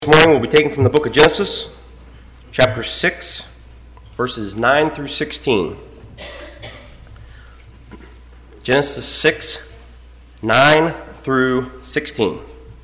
This morning we'll be taking from the book of Genesis, chapter 6, verses 9 through 16. Genesis 6, 9 through 16.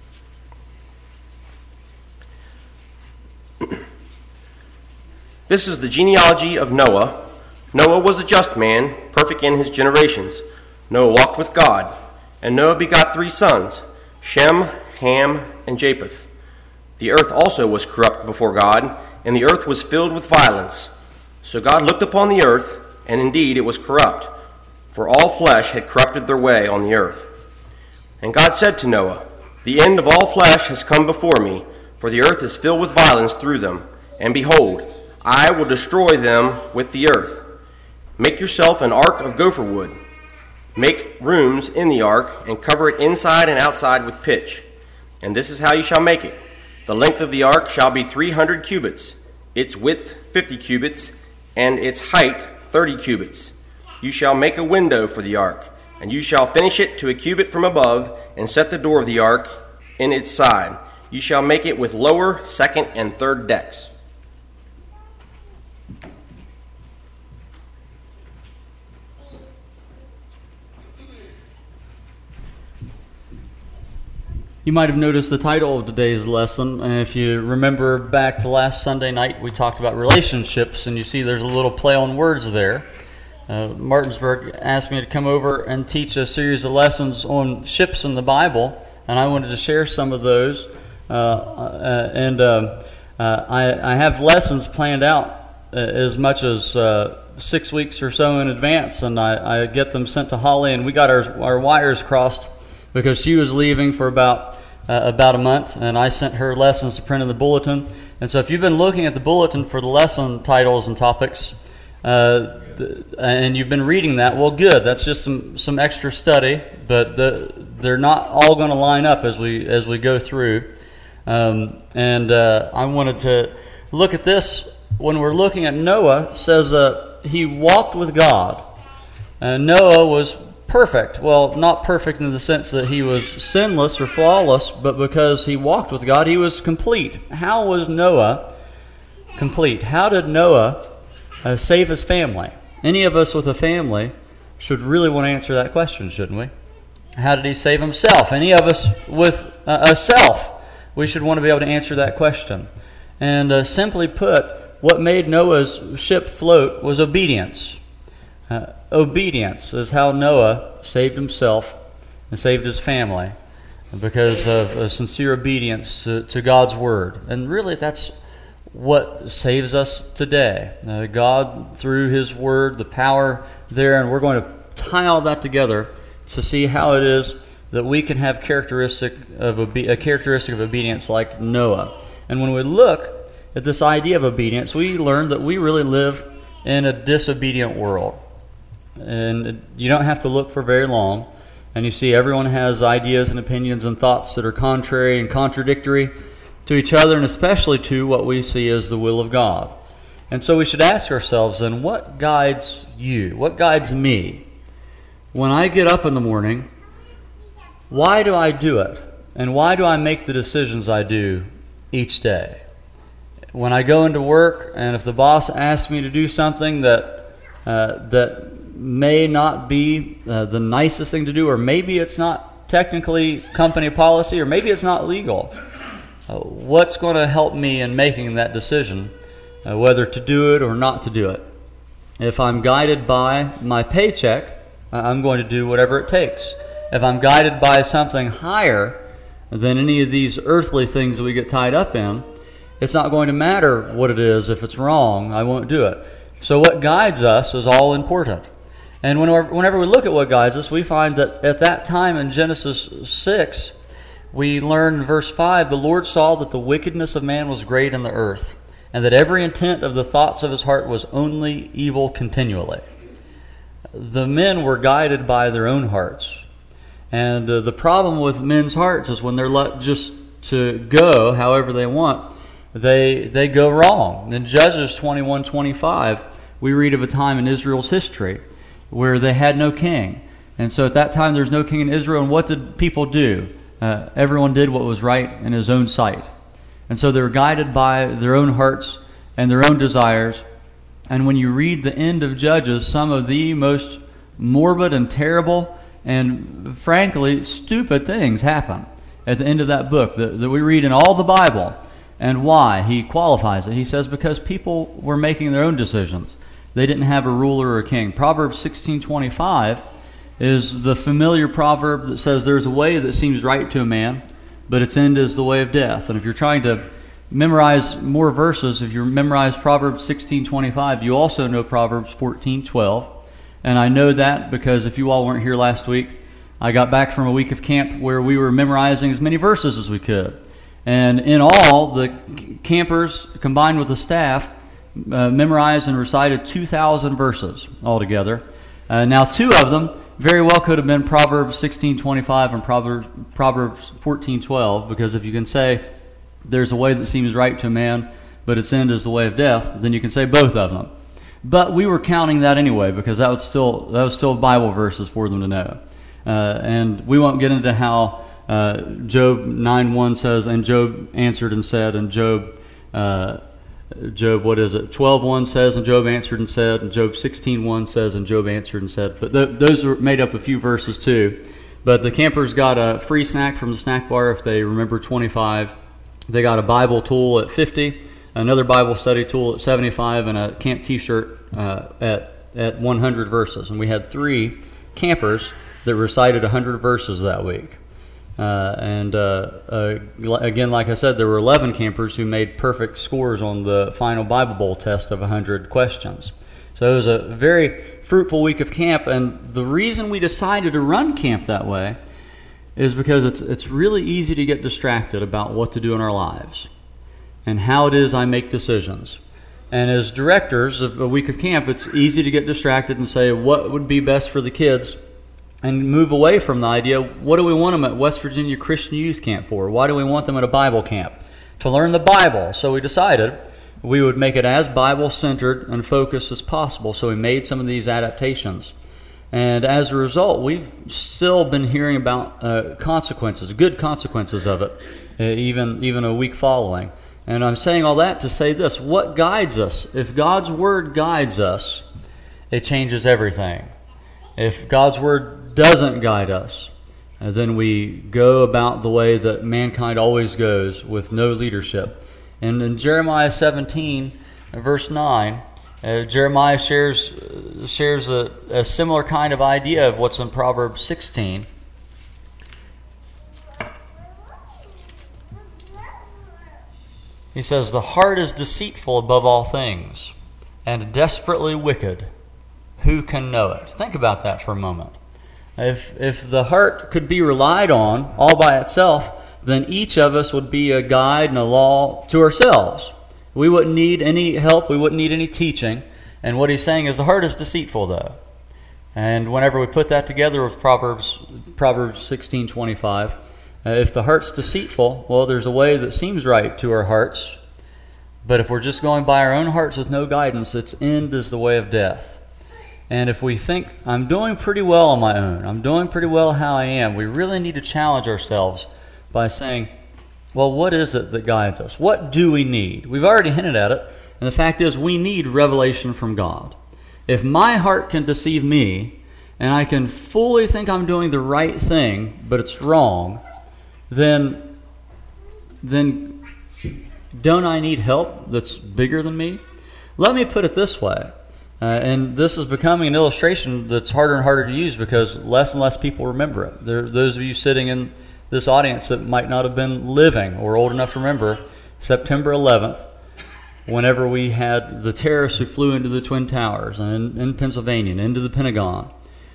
This is the genealogy of Noah. Noah was a just man, perfect in his generations. Noah walked with God, and Noah begot 3 sons, Shem, Ham, and Japheth. The earth also was corrupt before God, and the earth was filled with violence. So God looked upon the earth, and indeed it was corrupt, for all flesh had corrupted their way on the earth. And God said to Noah, "The end of all flesh has come before me, for the earth is filled with violence through them. And behold, I will destroy them with the earth. Make yourself an ark of gopher wood. Make rooms in the ark, and cover it inside and outside with pitch. And this is how you shall make it. The length of the ark shall be 300 cubits, its width 50 cubits, and its height 30 cubits. You shall make a window for the ark, and you shall finish it to a cubit from above, and set the door of the ark in its side. You shall make it with lower, second, and third decks." You might have noticed the title of today's lesson, and if you remember back to last Sunday night, we talked about relationships, and you see there's a little play on words there. Martinsburg asked me to come over and teach a series of lessons on ships in the Bible, and I wanted to share some of those. I have lessons planned out as much as 6 weeks or so in advance, and I get them sent to Holly, and we got our wires crossed because she was leaving for about a month, and I sent her lessons to print in the bulletin. And so if you've been looking at the bulletin for the lesson titles and topics, and you've been reading that, well, good. That's just some extra study, but they're not all going to line up as we go through. I wanted to look at this. When we're looking at Noah, it says he walked with God. Noah was perfect. Well, not perfect in the sense that he was sinless or flawless, but because he walked with God, he was complete. How was Noah complete? How did Noah save his family? Any of us with a family should really want to answer that question, shouldn't we? How did he save himself? Any of us with a self, we should want to be able to answer that question. And simply put, what made Noah's ship float was obedience. Obedience is how Noah saved himself and saved his family, because of a sincere obedience to God's word. And really, that's what saves us today. God, through his word, the power there, and we're going to tie all that together to see how it is that we can have a characteristic of obedience like Noah. And when we look at this idea of obedience, we learn that we really live in a disobedient world. And you don't have to look for very long, and you see everyone has ideas and opinions and thoughts that are contrary and contradictory to each other, and especially to what we see as the will of God. And so we should ask ourselves then, what guides you? What guides me? When I get up in the morning, why do I do it? And why do I make the decisions I do each day? When I go into work, and if the boss asks me to do something that may not be the nicest thing to do, or maybe it's not technically company policy, or maybe it's not legal, what's going to help me in making that decision, whether to do it or not to do it? If I'm guided by my paycheck, I'm going to do whatever it takes. If I'm guided by something higher than any of these earthly things that we get tied up in, it's not going to matter what it is. If it's wrong, I won't do it. So what guides us is all important. And whenever we look at what guides us, we find that at that time in Genesis 6, we learn in verse 5, "The Lord saw that the wickedness of man was great in the earth, and that every intent of the thoughts of his heart was only evil continually." The men were guided by their own hearts. And the problem with men's hearts is when they're let just to go however they want, they go wrong. In Judges 21:25, we read of a time in Israel's history where they had no king. And so at that time there's no king in Israel, and what did people do? Everyone did what was right in his own sight. And so they're guided by their own hearts and their own desires. And when you read the end of Judges, some of the most morbid and terrible and, frankly, stupid things happen at the end of that book that we read in all the Bible. And why? He qualifies it. He says because people were making their own decisions. They didn't have a ruler or a king. Proverbs 16:25 is the familiar proverb that says there's a way that seems right to a man, but its end is the way of death. And if you're trying to memorize more verses, if you memorize Proverbs 16:25, you also know Proverbs 14:12. And I know that because if you all weren't here last week, I got back from a week of camp where we were memorizing as many verses as we could. And in all, the campers, combined with the staff, memorized and recited 2,000 verses altogether. Now, two of them very well could have been Proverbs 16:25 and Proverbs 14:12, because if you can say there's a way that seems right to a man, but its end is the way of death, then you can say both of them. But we were counting that anyway, because that was still Bible verses for them to know. And we won't get into how Job 9:1 says, and Job answered and said, and Job 12:1 says, and Job answered and said, and Job 16:1 says, and Job answered and said. But those are made up a few verses too. But the campers got a free snack from the snack bar if they remember 25. They got a Bible tool at 50, another Bible study tool at 75, and a camp T-shirt at 100 verses. And we had 3 campers that recited 100 verses that week. Again, like I said, there were 11 campers who made perfect scores on the final Bible Bowl test of 100 questions. So it was a very fruitful week of camp, and the reason we decided to run camp that way is because it's really easy to get distracted about what to do in our lives and how it is I make decisions. And as directors of a week of camp, it's easy to get distracted and say, what would be best for the kids? And move away from the idea, what do we want them at West Virginia Christian Youth Camp for? Why do we want them at a Bible camp? To learn the Bible. So we decided we would make it as Bible-centered and focused as possible. So we made some of these adaptations. And as a result, we've still been hearing about consequences, good consequences of it, even a week following. And I'm saying all that to say this: what guides us? If God's Word guides us, it changes everything. If God's Word doesn't guide us, then we go about the way that mankind always goes, with no leadership. And in Jeremiah 17, verse 9, Jeremiah shares a similar kind of idea of what's in Proverbs 16. He says, "The heart is deceitful above all things, and desperately wicked. Who can know it?" Think about that for a moment. If the heart could be relied on all by itself, then each of us would be a guide and a law to ourselves. We wouldn't need any help. We wouldn't need any teaching. And what he's saying is the heart is deceitful, though. And whenever we put that together with Proverbs 16:25, if the heart's deceitful, well, there's a way that seems right to our hearts. But if we're just going by our own hearts with no guidance, its end is the way of death. And if we think, I'm doing pretty well on my own, I'm doing pretty well how I am, we really need to challenge ourselves by saying, well, what is it that guides us? What do we need? We've already hinted at it, and the fact is we need revelation from God. If my heart can deceive me, and I can fully think I'm doing the right thing, but it's wrong, then don't I need help that's bigger than me? Let me put it this way. And this is becoming an illustration that's harder and harder to use because less and less people remember it. There are those of you sitting in this audience that might not have been living or old enough to remember September 11th, whenever we had the terrorists who flew into the Twin Towers and in Pennsylvania and into the Pentagon.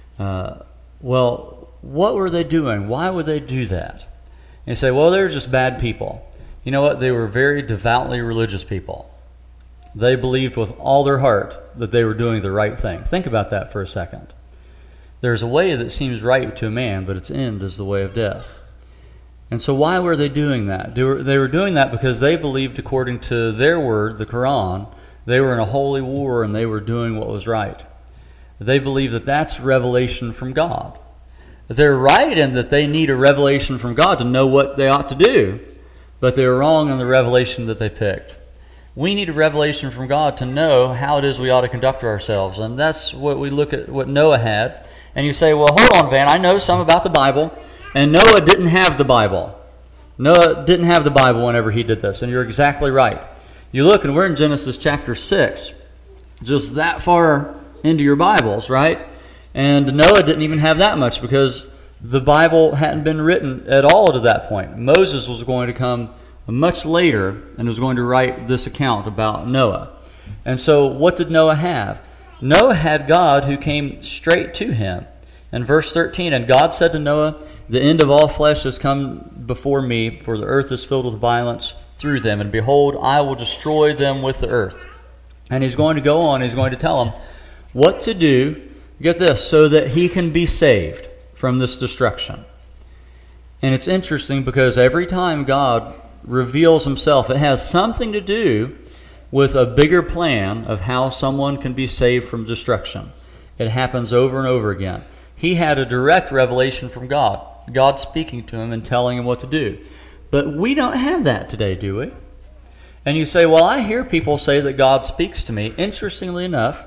Well, what were they doing? Why would they do that? And you say, well, they're just bad people. You know what? They were very devoutly religious people. They believed with all their heart that they were doing the right thing. Think about that for a second. There's a way that seems right to a man, but its end is the way of death. And so why were they doing that? They were doing that because they believed, according to their word, the Quran, they were in a holy war and they were doing what was right. They believed that that's revelation from God. They're right in that they need a revelation from God to know what they ought to do. but they were wrong in the revelation that they picked. We need a revelation from God to know how it is we ought to conduct ourselves, and that's what we look at what Noah had. And you say, well, hold on, Van, I know some about the Bible, and Noah didn't have the Bible. Noah didn't have the Bible whenever he did this, and you're exactly right. You look, and we're in Genesis chapter 6, just that far into your Bibles, right? And Noah didn't even have that much because the Bible hadn't been written at all to that point. Moses was going to come much later and was going to write this account about Noah. And so what did Noah have? Noah had God who came straight to him. In verse 13, and God said to Noah, the end of all flesh has come before me, for the earth is filled with violence through them. And behold, I will destroy them with the earth. And he's going to go on, he's going to tell them what to do, get this, so that he can be saved from this destruction. And it's interesting because every time God reveals himself, it has something to do with a bigger plan of how someone can be saved from destruction. It happens over and over again. He had a direct revelation from God, God speaking to him and telling him what to do. But we don't have that today, do we? And you say, well, I hear people say that God speaks to me. Interestingly enough,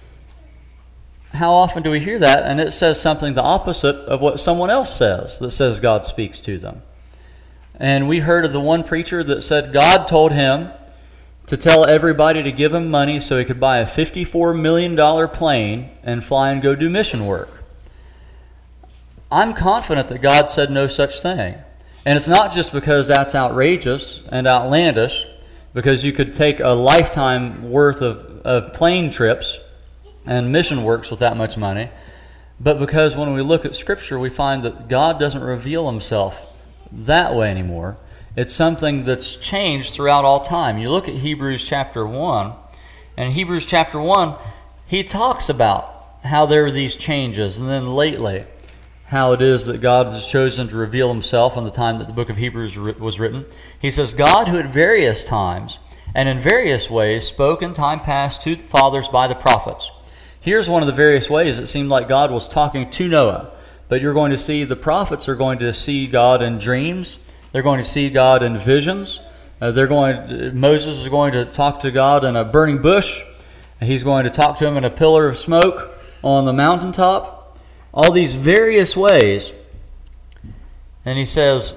how often do we hear that? And it says something the opposite of what someone else says, that says God speaks to them. And we heard of the one preacher that said God told him to tell everybody to give him money so he could buy a $54 million plane and fly and go do mission work. I'm confident that God said no such thing. And it's not just because that's outrageous and outlandish, because you could take a lifetime worth of plane trips and mission works with that much money, but because when we look at Scripture, we find that God doesn't reveal himself that way anymore. It's something that's changed throughout all time. You look at Hebrews chapter 1, and in Hebrews chapter 1, he talks about how there are these changes, and then lately, how it is that God has chosen to reveal himself on the time that the book of Hebrews was written. He says, God who at various times and in various ways spoke in time past to the fathers by the prophets. Here's one of the various ways it seemed like God was talking to Noah. But you're going to see the prophets are going to see God in dreams. They're going to see God in visions. Moses is going to talk to God in a burning bush. He's going to talk to him in a pillar of smoke on the mountaintop. All these various ways. And he says,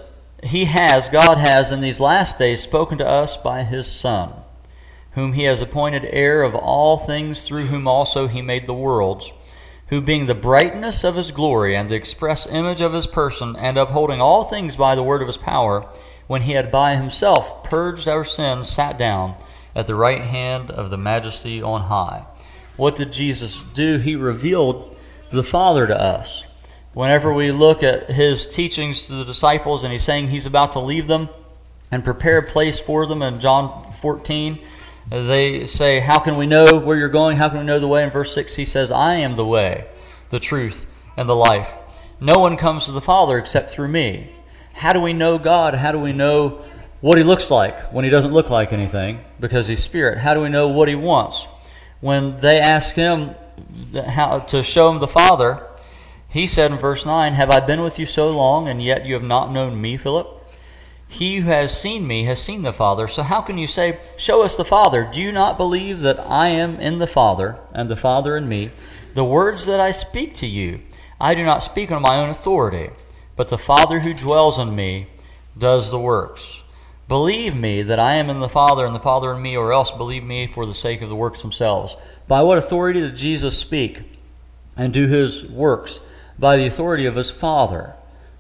God has in these last days spoken to us by his Son, whom he has appointed heir of all things, through whom also he made the worlds, who being the brightness of his glory and the express image of his person, and upholding all things by the word of his power, when he had by himself purged our sins, sat down at the right hand of the majesty on high. What did Jesus do? He revealed the Father to us. Whenever we look at his teachings to the disciples, and he's saying he's about to leave them and prepare a place for them in John 14, they say, how can we know where you're going? How can we know the way? In verse 6, he says, I am the way, the truth, and the life. No one comes to the Father except through me. How do we know God? How do we know what he looks like when he doesn't look like anything? Because he's spirit. How do we know what he wants? When they ask him how to show him the Father, he said in verse 9, have I been with you so long, and yet you have not known me, Philip? He who has seen me has seen the Father. So how can you say, show us the Father? Do you not believe that I am in the Father, and the Father in me? The words that I speak to you, I do not speak on my own authority, but the Father who dwells in me does the works. Believe me that I am in the Father, and the Father in me, or else believe me for the sake of the works themselves. By what authority did Jesus speak and do his works? By the authority of his Father,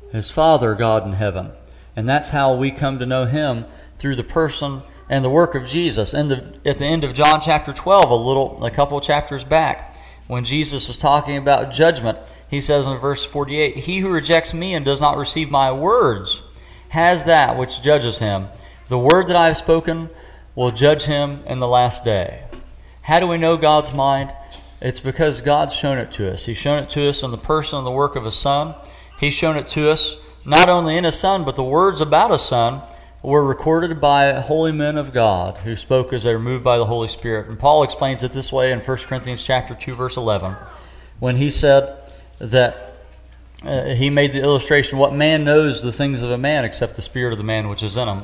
God in heaven. And that's how we come to know him, through the person and the work of Jesus. And at the end of John chapter 12, a couple of chapters back, when Jesus is talking about judgment, he says in verse 48, he who rejects me and does not receive my words has that which judges him. The word that I have spoken will judge him in the last day. How do we know God's mind? It's because God's shown it to us. He's shown it to us in the person and the work of his Son. He's shown it to us not only in his Son, but the words about his Son were recorded by holy men of God who spoke as they were moved by the Holy Spirit. And Paul explains it this way in 1 Corinthians chapter 2, verse 11, when he said that he made the illustration, what man knows the things of a man except the spirit of the man which is in him?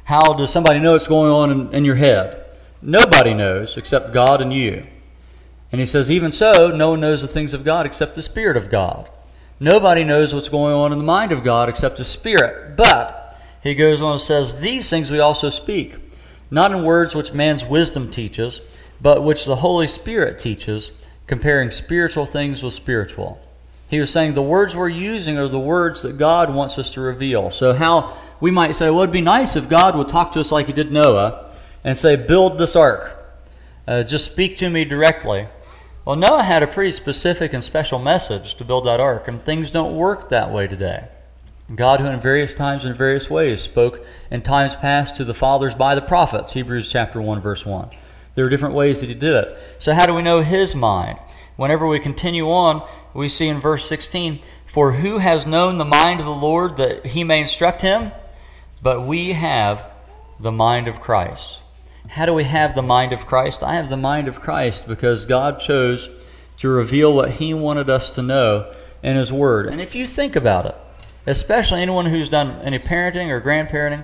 How does somebody know what's going on in your head? Nobody knows except God and you. And he says, even so, no one knows the things of God except the Spirit of God. Nobody knows what's going on in the mind of God except the Spirit. But he goes on and says, these things we also speak, not in words which man's wisdom teaches, but which the Holy Spirit teaches, comparing spiritual things with spiritual. He was saying the words we're using are the words that God wants us to reveal. So how we might say, well, it'd be nice if God would talk to us like he did Noah and say, build this ark. Just speak to me directly. Well, Noah had a pretty specific and special message to build that ark, and things don't work that way today. God, who in various times and various ways spoke in times past to the fathers by the prophets, Hebrews chapter 1, verse 1. There are different ways that he did it. So how do we know his mind? Whenever we continue on, we see in verse 16, for who has known the mind of the Lord that he may instruct him? But we have the mind of Christ. How do we have the mind of Christ? I have the mind of Christ because God chose to reveal what he wanted us to know in his word. And if you think about it, especially anyone who's done any parenting or grandparenting,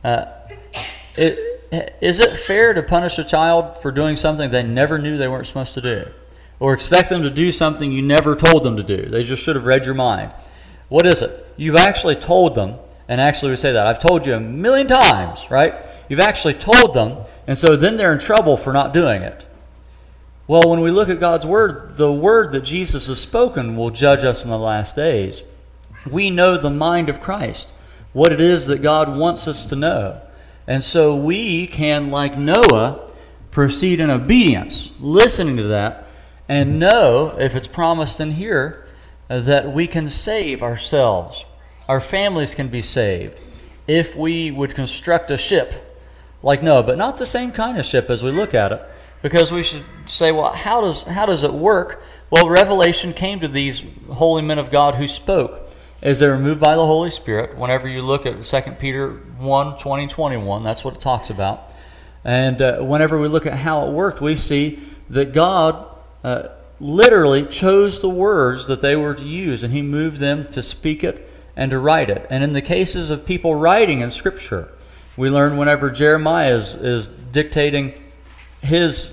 is it fair to punish a child for doing something they never knew they weren't supposed to do? Or expect them to do something you never told them to do? They just should have read your mind. What is it? You've actually told them, and actually we say that, I've told you 1,000,000 times, right? You've actually told them, and so then they're in trouble for not doing it. Well, when we look at God's word, the word that Jesus has spoken will judge us in the last days. We know the mind of Christ, what it is that God wants us to know. And so we can, like Noah, proceed in obedience, listening to that, and know, if it's promised in here, that we can save ourselves. Our families can be saved if we would construct a ship like Noah, but not the same kind of ship as we look at it, because we should say, well, how does it work? Well, revelation came to these holy men of God who spoke as they were moved by the Holy Spirit. Whenever you look at 2 Peter 1, 20, 21, that's what it talks about. And whenever we look at how it worked, we see that God literally chose the words that they were to use, and he moved them to speak it and to write it. And in the cases of people writing in Scripture, we learn whenever Jeremiah is dictating his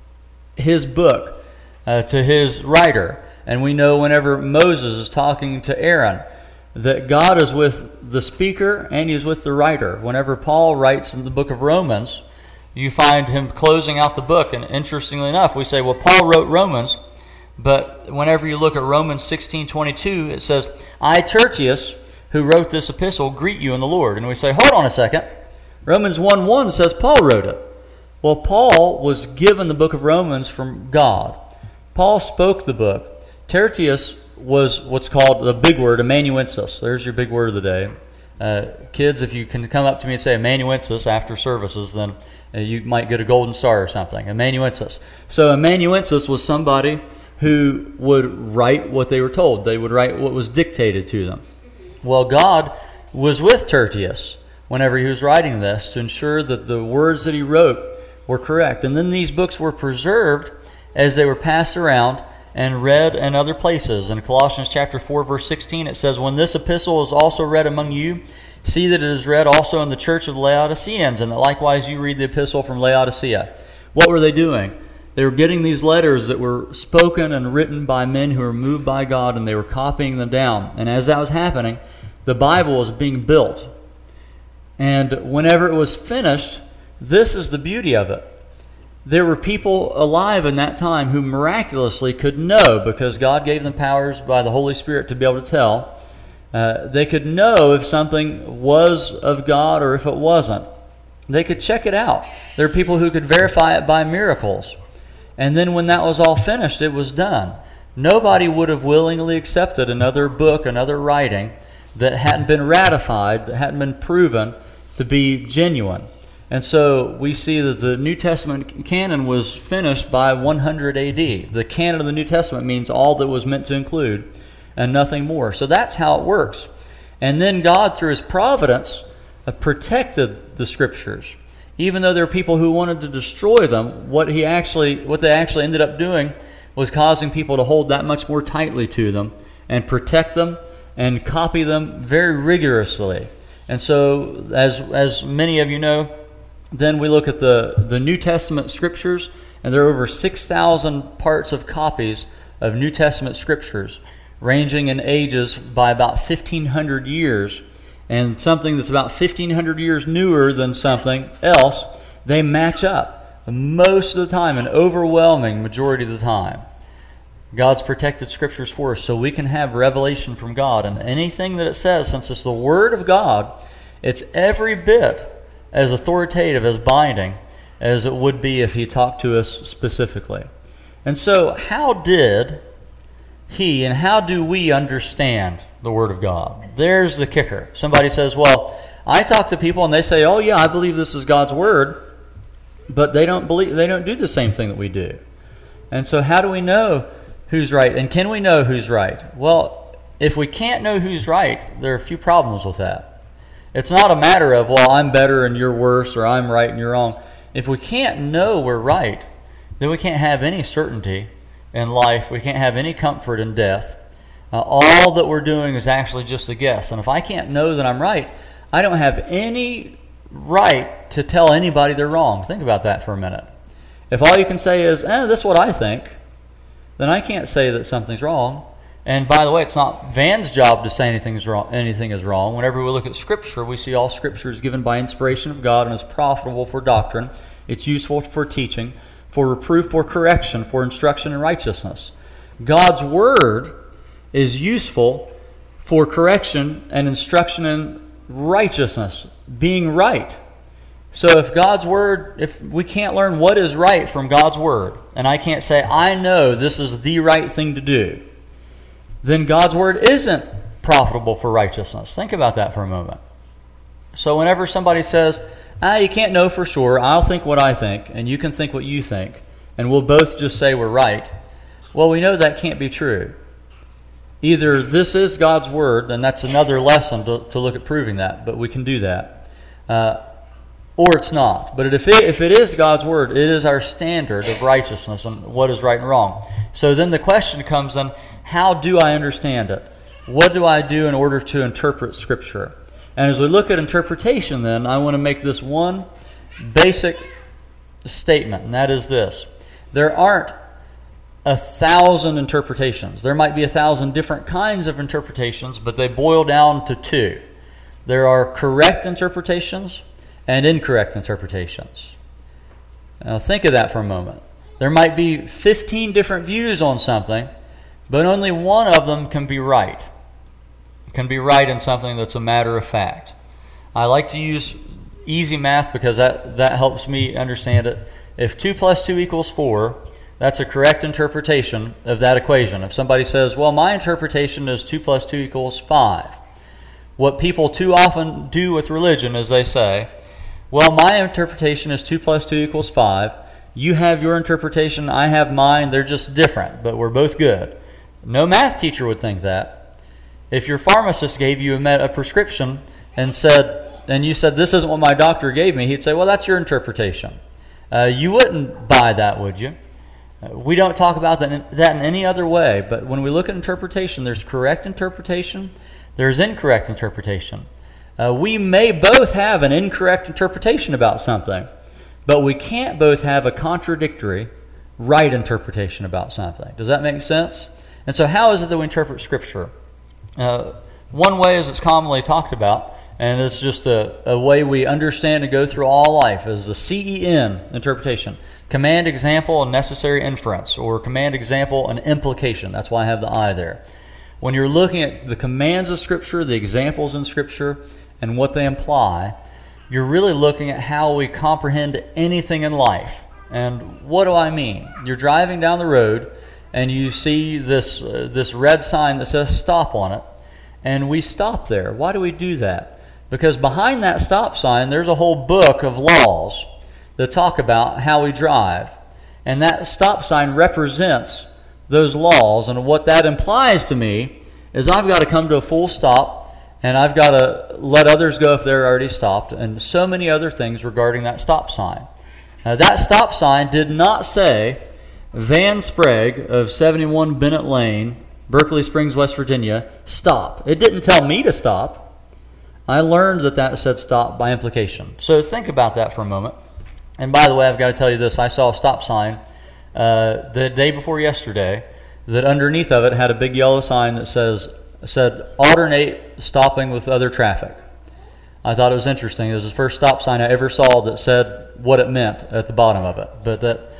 book to his writer, and we know whenever Moses is talking to Aaron, that God is with the speaker and he is with the writer. Whenever Paul writes in the book of Romans, you find him closing out the book, and interestingly enough, we say, well, Paul wrote Romans, but whenever you look at Romans 16:22, it says, I, Tertius, who wrote this epistle, greet you in the Lord. And we say, hold on a second. Romans 1:1 says Paul wrote it. Well, Paul was given the book of Romans from God. Paul spoke the book. Tertius was what's called the big word, amanuensis. There's your big word of the day. Kids, if you can come up to me and say amanuensis after services, then you might get a golden star or something. Amanuensis. So amanuensis was somebody who would write what they were told. They would write what was dictated to them. Well, God was with Tertius whenever he was writing this to ensure that the words that he wrote were correct. And then these books were preserved as they were passed around and read in other places. In Colossians chapter 4, verse 16, it says, when this epistle is also read among you, see that it is read also in the church of the Laodiceans, and that likewise you read the epistle from Laodicea. What were they doing? They were getting these letters that were spoken and written by men who were moved by God, and they were copying them down. And as that was happening, the Bible was being built. And whenever it was finished, this is the beauty of it. There were people alive in that time who miraculously could know, because God gave them powers by the Holy Spirit to be able to tell. They could know if something was of God or if it wasn't. They could check it out. There are people who could verify it by miracles. And then when that was all finished, it was done. Nobody would have willingly accepted another book, another writing that hadn't been ratified, that hadn't been proven to be genuine. And so we see that the New Testament canon was finished by 100 AD. The canon of the New Testament means all that was meant to include and nothing more. So that's how it works. And then God, through his providence, protected the Scriptures. Even though there are people who wanted to destroy them, what they actually ended up doing was causing people to hold that much more tightly to them and protect them and copy them very rigorously. And so, as many of you know, then we look at the New Testament scriptures, and there are over 6,000 parts of copies of New Testament scriptures, ranging in ages by about 1,500 years, and something that's about 1,500 years newer than something else, they match up most of the time, an overwhelming majority of the time. God's protected scriptures for us so we can have revelation from God. And anything that it says, since it's the Word of God, it's every bit as authoritative, as binding, as it would be if He talked to us specifically. And so, how did He and how do we understand the Word of God? There's the kicker. Somebody says, well, I talk to people and they say, oh yeah, I believe this is God's Word, but they don't do the same thing that we do. And so how do we know who's right? And can we know who's right? Well, if we can't know who's right, there are a few problems with that. It's not a matter of, well, I'm better and you're worse, or I'm right and you're wrong. If we can't know we're right, then we can't have any certainty in life. We can't have any comfort in death. All that we're doing is actually just a guess. And if I can't know that I'm right, I don't have any right to tell anybody they're wrong. Think about that for a minute. If all you can say is, this is what I think, then I can't say that something's wrong. And by the way, it's not Van's job to say anything is wrong. Whenever we look at Scripture, we see all Scripture is given by inspiration of God and is profitable for doctrine. It's useful for teaching, for reproof, for correction, for instruction in righteousness. God's Word is useful for correction and instruction in righteousness, being right. So if God's Word, if we can't learn what is right from God's Word, and I can't say, I know this is the right thing to do, then God's Word isn't profitable for righteousness. Think about that for a moment. So whenever somebody says, you can't know for sure, I'll think what I think, and you can think what you think, and we'll both just say we're right, well, we know that can't be true. Either this is God's Word, and that's another lesson to look at proving that, but we can do that, or it's not. But if it is God's Word, it is our standard of righteousness and what is right and wrong. So then the question comes then, how do I understand it? What do I do in order to interpret Scripture? And as we look at interpretation then, I want to make this one basic statement, and that is this. There aren't 1,000 interpretations. There might be 1,000 different kinds of interpretations, but they boil down to two. There are correct interpretations and incorrect interpretations. Now think of that for a moment. There might be 15 different views on something, but only one of them can be right. It can be right in something that's a matter of fact. I like to use easy math because that helps me understand it. If 2 + 2 = 4, that's a correct interpretation of that equation. If somebody says, well, my interpretation is 2 + 2 = 5. What people too often do with religion is they say, well, my interpretation is 2 + 2 = 5. You have your interpretation, I have mine. They're just different, but we're both good. No math teacher would think that. If your pharmacist gave you a prescription and you said, this isn't what my doctor gave me, he'd say, well, that's your interpretation. You wouldn't buy that, would you? We don't talk about that in any other way, but when we look at interpretation, there's correct interpretation, there's incorrect interpretation. We may both have an incorrect interpretation about something, but we can't both have a contradictory right interpretation about something. Does that make sense? And so how is it that we interpret Scripture? One way is it's commonly talked about, and it's just a way we understand and go through all life, is the CEN interpretation. Command, example, and necessary inference, or command, example, and implication. That's why I have the I there. When you're looking at the commands of Scripture, the examples in Scripture, and what they imply, you're really looking at how we comprehend anything in life. And what do I mean? You're driving down the road, and you see this red sign that says stop on it, and we stop there. Why do we do that? Because behind that stop sign, there's a whole book of laws that talk about how we drive. And that stop sign represents those laws, and what that implies to me is I've got to come to a full stop, and I've got to let others go if they're already stopped, and so many other things regarding that stop sign. Now, that stop sign did not say, Van Sprague of 71 Bennett Lane, Berkeley Springs, West Virginia, stop. It didn't tell me to stop. I learned that said stop by implication. So think about that for a moment. And by the way, I've got to tell you this. I saw a stop sign the day before yesterday that underneath of it had a big yellow sign that said alternate stopping with other traffic. I thought it was interesting. It was the first stop sign I ever saw that said what it meant at the bottom of it. But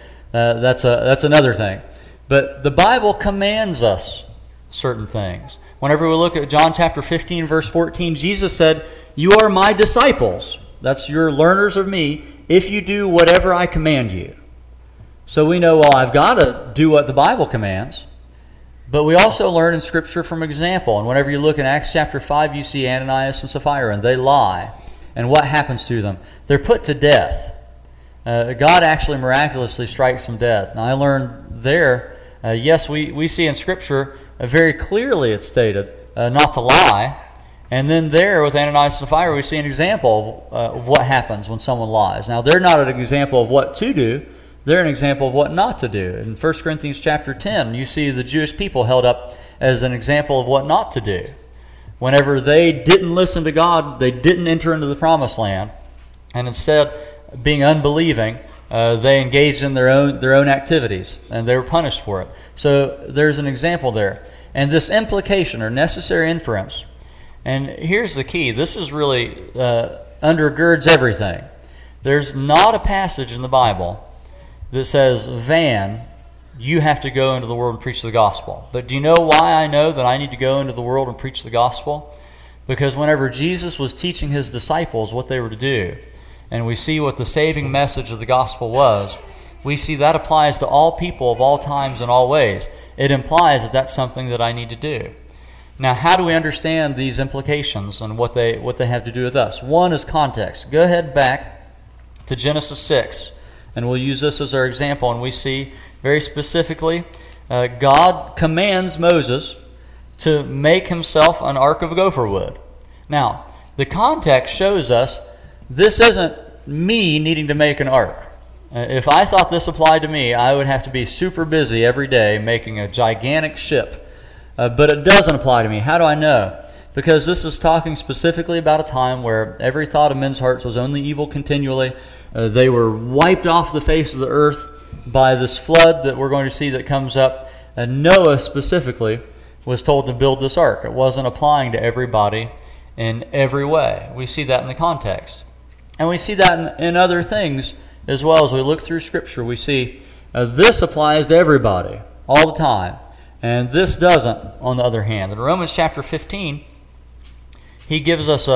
that's another thing. But the Bible commands us certain things. Whenever we look at John chapter 15, verse 14, Jesus said, "You are my disciples." That's your learners of me, if you do whatever I command you. So we know, well, I've got to do what the Bible commands. But we also learn in Scripture from example. And whenever you look in Acts chapter 5, you see Ananias and Sapphira, and they lie. And what happens to them? They're put to death. God actually miraculously strikes them dead. Now I learned there, yes, we see in Scripture very clearly it's stated not to lie. And then there with Ananias and Sapphira, we see an example of what happens when someone lies. Now they're not an example of what to do. They're an example of what not to do. In 1 Corinthians chapter 10, you see the Jewish people held up as an example of what not to do. Whenever they didn't listen to God, they didn't enter into the promised land, and instead, being unbelieving, they engaged in their own activities, and they were punished for it. So there's an example there. And this implication or necessary inference, and here's the key, this is really undergirds everything. There's not a passage in the Bible that says, Van, you have to go into the world and preach the gospel. But do you know why I know that I need to go into the world and preach the gospel? Because whenever Jesus was teaching his disciples what they were to do, and we see what the saving message of the gospel was, we see that applies to all people of all times and all ways. It implies that that's something that I need to do. Now, how do we understand these implications and what they have to do with us? One is context. Go ahead back to Genesis 6. And we'll use this as our example, and we see very specifically God commands Moses to make himself an ark of gopher wood. Now, the context shows us this isn't me needing to make an ark. If I thought this applied to me, I would have to be super busy every day making a gigantic ship. But it doesn't apply to me. How do I know? Because this is talking specifically about a time where every thought of men's hearts was only evil continually. They were wiped off the face of the earth by this flood that we're going to see that comes up. And Noah specifically was told to build this ark. It wasn't applying to everybody in every way. We see that in the context. And we see that in other things as well. As we look through Scripture, we see this applies to everybody all the time. And this doesn't, on the other hand. In Romans chapter 15, he gives us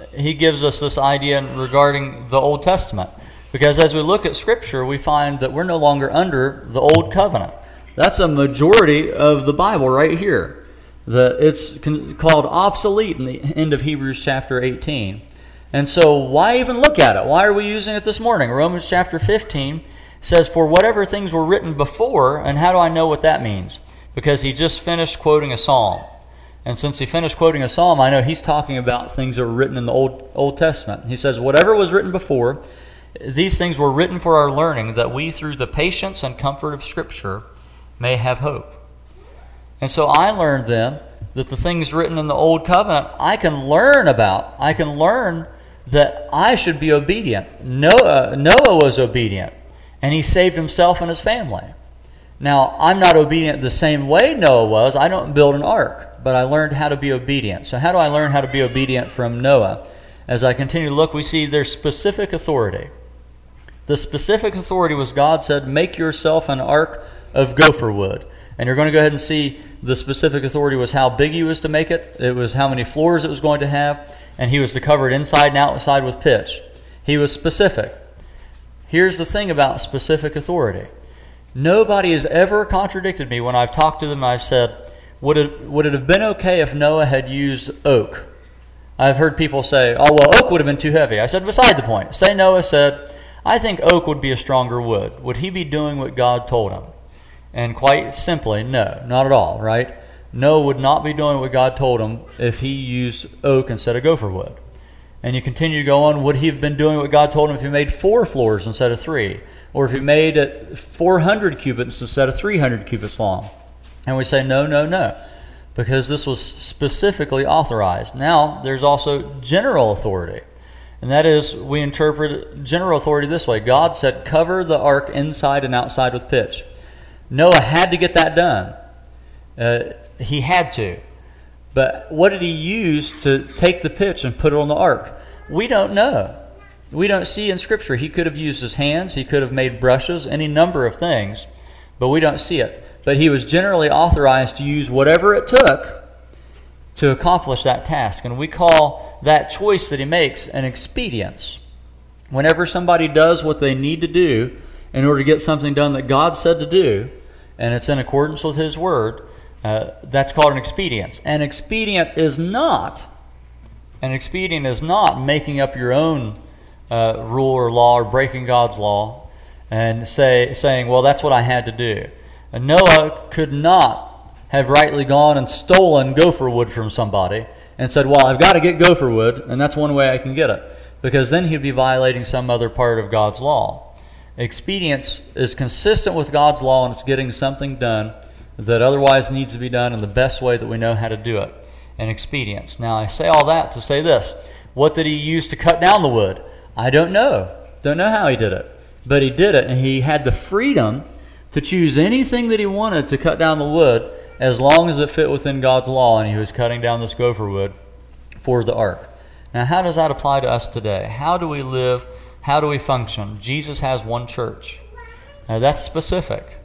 this idea regarding the Old Testament. Because as we look at Scripture, we find that we're no longer under the Old Covenant. That's a majority of the Bible right here. It's called obsolete in the end of Hebrews chapter 18. And so why even look at it? Why are we using it this morning? Romans chapter 15 says, "For whatever things were written before," and how do I know what that means? Because he just finished quoting a psalm. And since he finished quoting a psalm, I know he's talking about things that were written in the Old Testament. He says, whatever was written before, these things were written for our learning, that we through the patience and comfort of Scripture may have hope. And so I learned then that the things written in the Old Covenant I can learn about. I can learn that I should be obedient. Noah was obedient, and he saved himself and his family. Now, I'm not obedient the same way Noah was. I don't build an ark, but I learned how to be obedient. So how do I learn how to be obedient from Noah? As I continue to look, we see there's specific authority. The specific authority was God said, make yourself an ark of gopher wood. And you're going to go ahead and see the specific authority was how big he was to make it. It was how many floors it was going to have. And he was to cover it inside and outside with pitch. He was specific. Here's the thing about specific authority. Nobody has ever contradicted me when I've talked to them and I've said, would it have been okay if Noah had used oak? I've heard people say, oh, well, oak would have been too heavy. I said, beside the point. Say Noah said, I think oak would be a stronger wood. Would he be doing what God told him? And quite simply, no, not at all, right? Noah would not be doing what God told him if he used oak instead of gopher wood. And you continue to go on, would he have been doing what God told him if he made 4 floors instead of 3? Or if he made it 400 cubits instead of 300 cubits long? And we say, no. because this was specifically authorized. Now, there's also general authority. And that is, we interpret general authority this way. God said, cover the ark inside and outside with pitch. Noah had to get that done. He had to. But what did he use to take the pitch and put it on the ark? We don't know. We don't see in Scripture. He could have used his hands. He could have made brushes, any number of things. But we don't see it. But he was generally authorized to use whatever it took to accomplish that task. And we call that choice that he makes an expedience. Whenever somebody does what they need to do in order to get something done that God said to do, and it's in accordance with his word, that's called an expedience. An expedient is not making up your own rule or law or breaking God's law and saying, well, that's what I had to do. And Noah could not have rightly gone and stolen gopher wood from somebody and said, well, I've got to get gopher wood, and that's one way I can get it. Because then he'd be violating some other part of God's law. Expedience is consistent with God's law, and it's getting something done that otherwise needs to be done in the best way that we know how to do it. An expedience. Now, I say all that to say this. What did he use to cut down the wood? I don't know. Don't know how he did it. But he did it, and he had the freedom to choose anything that he wanted to cut down the wood as long as it fit within God's law, and he was cutting down this gopher wood for the ark. Now, how does that apply to us today? How do we live? How do we function? Jesus has one church. Now, that's specific.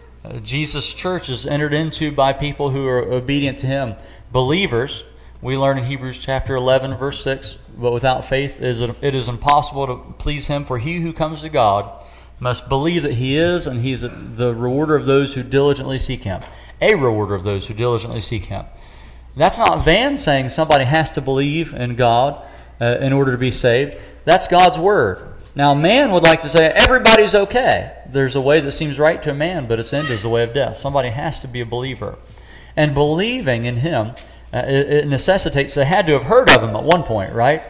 Jesus' church is entered into by people who are obedient to him. Believers, we learn in Hebrews chapter 11, verse 6, but without faith it is impossible to please him, for he who comes to God must believe that he is, and he's the rewarder of those who diligently seek him. A rewarder of those who diligently seek him. That's not Van saying somebody has to believe in God in order to be saved. That's God's word. Now, man would like to say everybody's okay. There's a way that seems right to a man, but its end is the way of death. Somebody has to be a believer. And believing in him, it necessitates, they had to have heard of him at one point, right?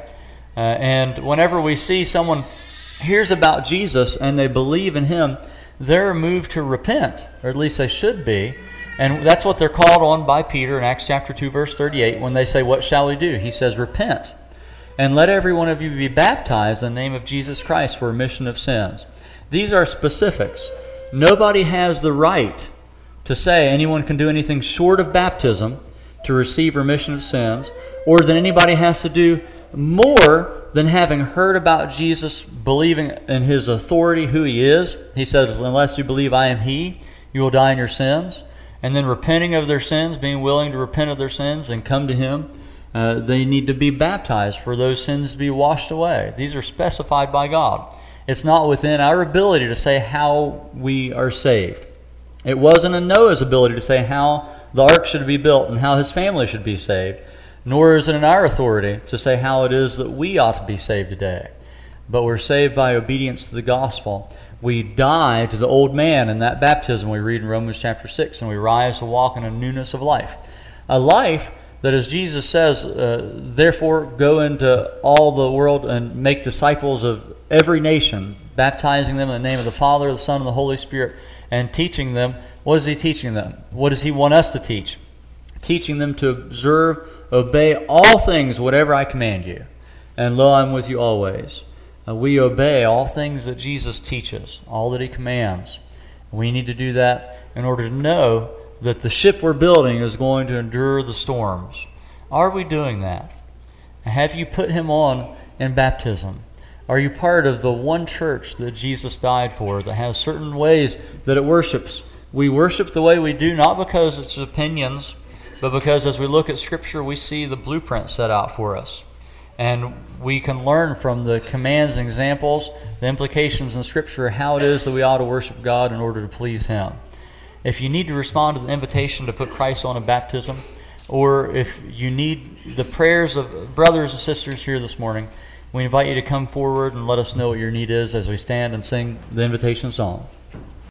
And whenever we see someone hears about Jesus and they believe in him, they're moved to repent, or at least they should be. And that's what they're called on by Peter in Acts chapter 2, verse 38, when they say, what shall we do? He says, repent. And let every one of you be baptized in the name of Jesus Christ for remission of sins. These are specifics. Nobody has the right to say anyone can do anything short of baptism to receive remission of sins, or that anybody has to do more than having heard about Jesus, believing in his authority, who he is. He says, unless you believe I am he, you will die in your sins. And then repenting of their sins, being willing to repent of their sins and come to him. They need to be baptized for those sins to be washed away. These are specified by God. It's not within our ability to say how we are saved. It wasn't in Noah's ability to say how the ark should be built and how his family should be saved. Nor is it in our authority to say how it is that we ought to be saved today. But we're saved by obedience to the gospel. We die to the old man in that baptism we read in Romans chapter 6, and we rise to walk in a newness of life. A life that, as Jesus says, therefore go into all the world and make disciples of every nation, baptizing them in the name of the Father, the Son, and the Holy Spirit, and teaching them. What is he teaching them? What does he want us to teach? Teaching them to observe, obey all things, whatever I command you. And lo, I'm with you always. We obey all things that Jesus teaches, all that he commands. We need to do that in order to know that the ship we're building is going to endure the storms. Are we doing that? Have you put him on in baptism? Are you part of the one church that Jesus died for that has certain ways that it worships? We worship the way we do not because it's opinions, but because as we look at Scripture, we see the blueprint set out for us. And we can learn from the commands and examples, the implications in Scripture, how it is that we ought to worship God in order to please him. If you need to respond to the invitation to put Christ on in baptism, or if you need the prayers of brothers and sisters here this morning, we invite you to come forward and let us know what your need is as we stand and sing the invitation song.